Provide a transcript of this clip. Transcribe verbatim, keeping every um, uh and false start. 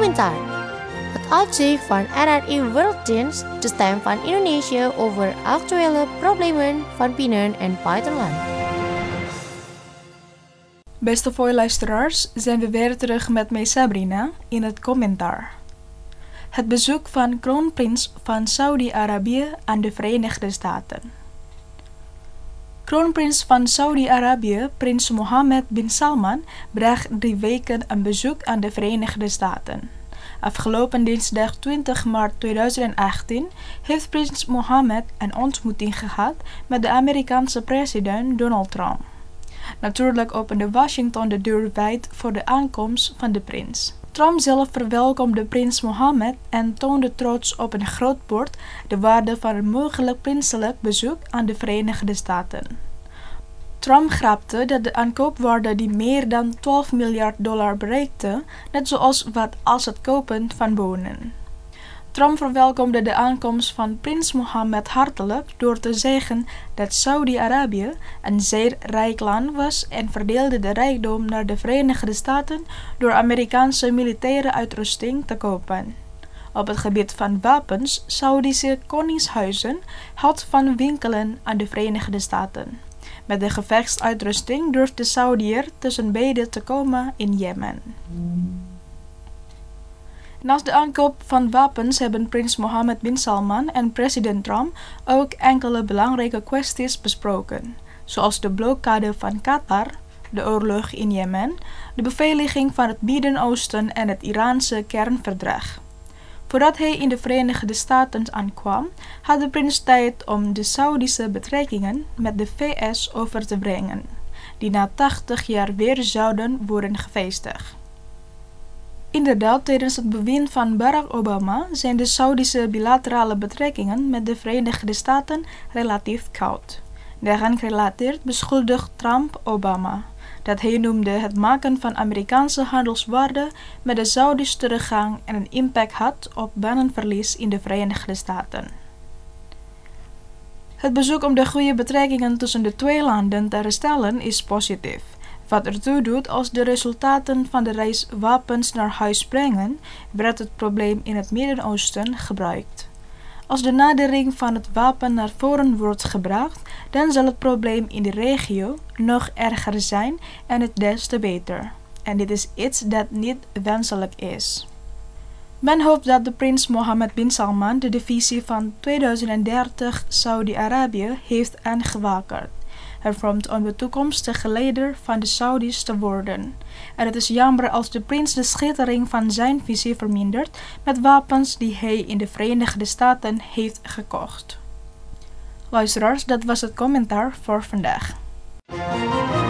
Komentar. Het uitzicht van R R I Worlddienst, de stem van Indonesië over actuele problemen van binnen- en buitenland. Beste Vooi-luisteraars, zijn we weer terug met mij Sabrina in het commentaar. Het bezoek van kroonprins van Saudi-Arabië aan de Verenigde Staten. Kroonprins van Saudi-Arabië, prins Mohammed bin Salman, bracht drie weken een bezoek aan de Verenigde Staten. Afgelopen dinsdag twintig maart tweeduizend achttien heeft prins Mohammed een ontmoeting gehad met de Amerikaanse president Donald Trump. Natuurlijk opende Washington de deur wijd voor de aankomst van de prins. Trump zelf verwelkomde prins Mohammed en toonde trots op een groot bord de waarde van een mogelijk prinselijk bezoek aan de Verenigde Staten. Trump grapte dat de aankoopwaarde die meer dan twaalf miljard dollar bereikte, net zoals wat als het kopen van wonen. Trump verwelkomde de aankomst van prins Mohammed hartelijk door te zeggen dat Saudi-Arabië een zeer rijk land was en verdeelde de rijkdom naar de Verenigde Staten door Amerikaanse militaire uitrusting te kopen. Op het gebied van wapens, Saudische koningshuizen houdt van winkelen aan de Verenigde Staten. Met de gevechtsuitrusting durft de Saudiër tussen beiden te komen in Jemen. Naast de aankoop van wapens hebben prins Mohammed bin Salman en president Trump ook enkele belangrijke kwesties besproken, zoals de blokkade van Qatar, de oorlog in Jemen, de beveiliging van het Midden-Oosten en het Iraanse kernverdrag. Voordat hij in de Verenigde Staten aankwam, had de prins tijd om de Saudische betrekkingen met de V S over te brengen, die na tachtig jaar weer zouden worden gevestigd. Inderdaad, tijdens het bewind van Barack Obama zijn de Saudische bilaterale betrekkingen met de Verenigde Staten relatief koud. Daaraan gerelateerd beschuldigt Trump Obama, dat hij noemde het maken van Amerikaanse handelswaarden met de Saudische teruggang en een impact had op banenverlies in de Verenigde Staten. Het bezoek om de goede betrekkingen tussen de twee landen te herstellen is positief. Wat ertoe doet als de resultaten van de reis wapens naar huis brengen, werd het probleem in het Midden-Oosten gebruikt. Als de nadering van het wapen naar voren wordt gebracht, dan zal het probleem in de regio nog erger zijn en het des te beter. En dit is iets dat niet wenselijk is. Men hoopt dat de prins Mohammed bin Salman de visie van tweeduizend dertig Saudi-Arabië heeft aangewakkerd. Hij vormt om de toekomstige leider van de Saudis te worden. En het is jammer als de prins de schittering van zijn visie vermindert met wapens die hij in de Verenigde Staten heeft gekocht. Luisteraars, dat was het commentaar voor vandaag.